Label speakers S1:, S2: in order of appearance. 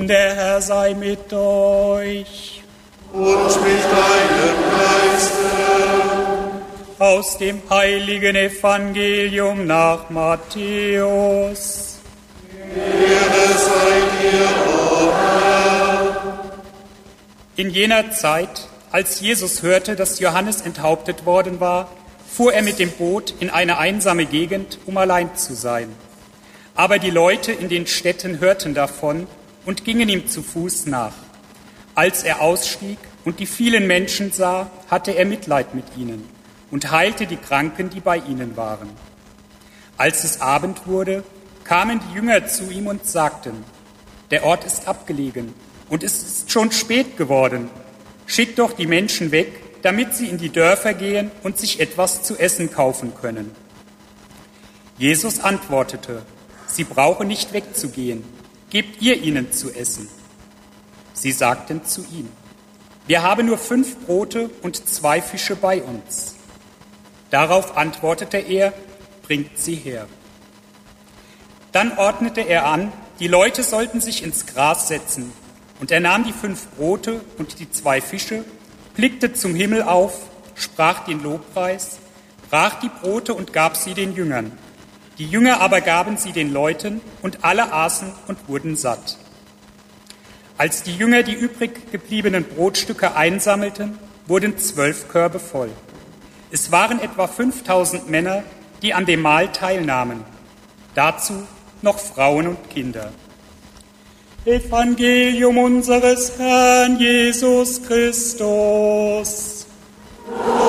S1: Der Herr sei mit euch.
S2: Und mit deinem Geiste.
S1: Aus dem heiligen Evangelium nach Matthäus.
S2: Ehre sei dir, o Herr.
S1: In jener Zeit, als Jesus hörte, dass Johannes enthauptet worden war, fuhr er mit dem Boot in eine einsame Gegend, um allein zu sein. Aber die Leute in den Städten hörten davon und gingen ihm zu Fuß nach. Als er ausstieg und die vielen Menschen sah, hatte er Mitleid mit ihnen und heilte die Kranken, die bei ihnen waren. Als es Abend wurde, kamen die Jünger zu ihm und sagten: Der Ort ist abgelegen und es ist schon spät geworden. Schickt doch die Menschen weg, damit sie in die Dörfer gehen und sich etwas zu essen kaufen können. Jesus antwortete: Sie brauchen nicht wegzugehen. Gebt ihr ihnen zu essen. Sie sagten zu ihm: Wir haben nur 5 Brote und 2 Fische bei uns. Darauf antwortete er: Bringt sie her. Dann ordnete er an, die Leute sollten sich ins Gras setzen. Und er nahm die 5 Brote und die 2 Fische, blickte zum Himmel auf, sprach den Lobpreis, brach die Brote und gab sie den Jüngern. Die Jünger aber gaben sie den Leuten, und alle aßen und wurden satt. Als die Jünger die übrig gebliebenen Brotstücke einsammelten, wurden 12 Körbe voll. Es waren etwa 5000 Männer, die an dem Mahl teilnahmen. Dazu noch Frauen und Kinder. Evangelium unseres Herrn Jesus Christus.